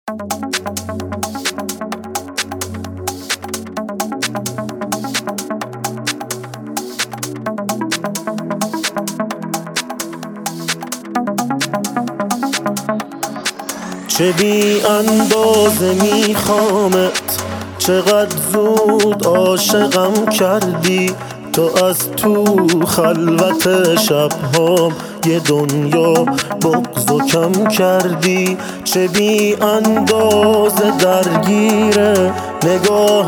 چه بی اندازه میخوامت، چقدر زود عاشقم کردی. تو از تو خلوت شبهام یه دنیا بغض و کم کردی. چه بی اندازه درگیره نگاه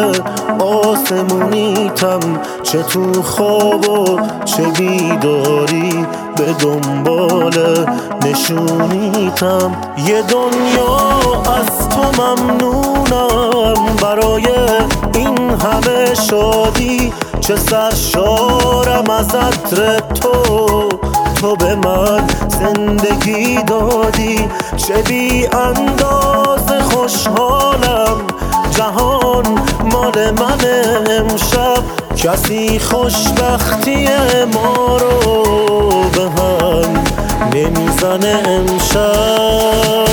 آسمونیتم، چه تو خواب و چه بیداری به دنبال نشونیتم. یه دنیا از تو ممنونم برای این همه شادی. چه سرشارم از عطر تو به من زندگی دادی. چه بی اندازه خوشحالم جهان مال من امشب. کسی خوشبختی ما رو به هم نمیزنه امشب.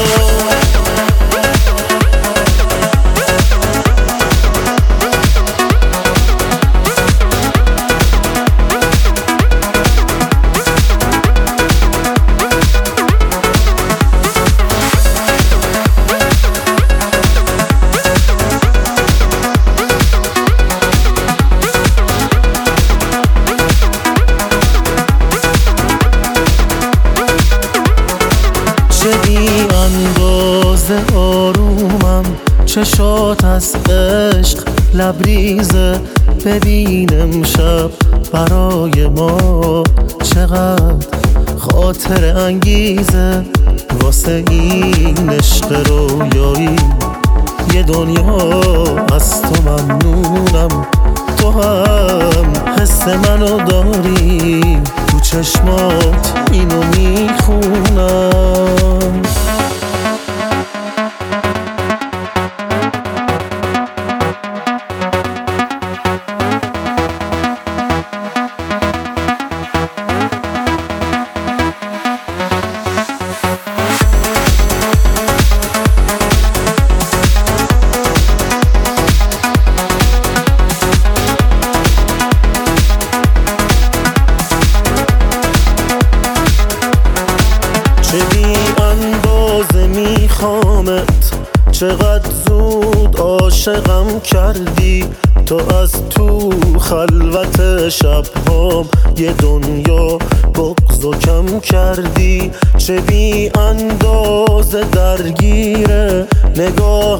چه بی اندازه آرومم، چشات از عشق لبریزه. ببین امشب برای ما چقدر خاطر انگیزه. واسه این عشق رویایی یه دنیا از تو ممنونم. تو هم حس منو داری، تو چشمات اینو میخونم. چه بی اندازه میخوامت، چقدر زود عاشقم کردی. تو از تو خلوت شبهام یه دنیا بغض و کم کردی. چه بی اندازه درگیره نگاه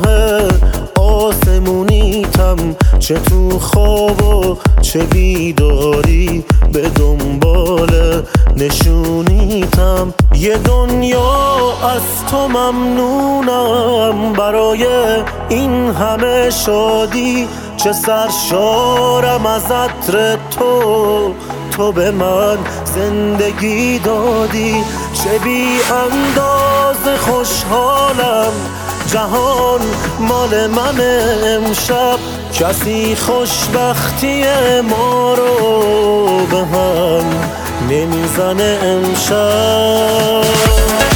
آسمونیتم، چه تو خواب و چه بیداری به دنبال نشونیتم. یه دنیا از تو ممنونم برای این همه شادی. چه سرشارم از عطر تو به من زندگی دادی. چه بی اندازه خوشحالم جهان مال من امشب. کسی خوشبختی ما رو به هم نمیزنه امشب.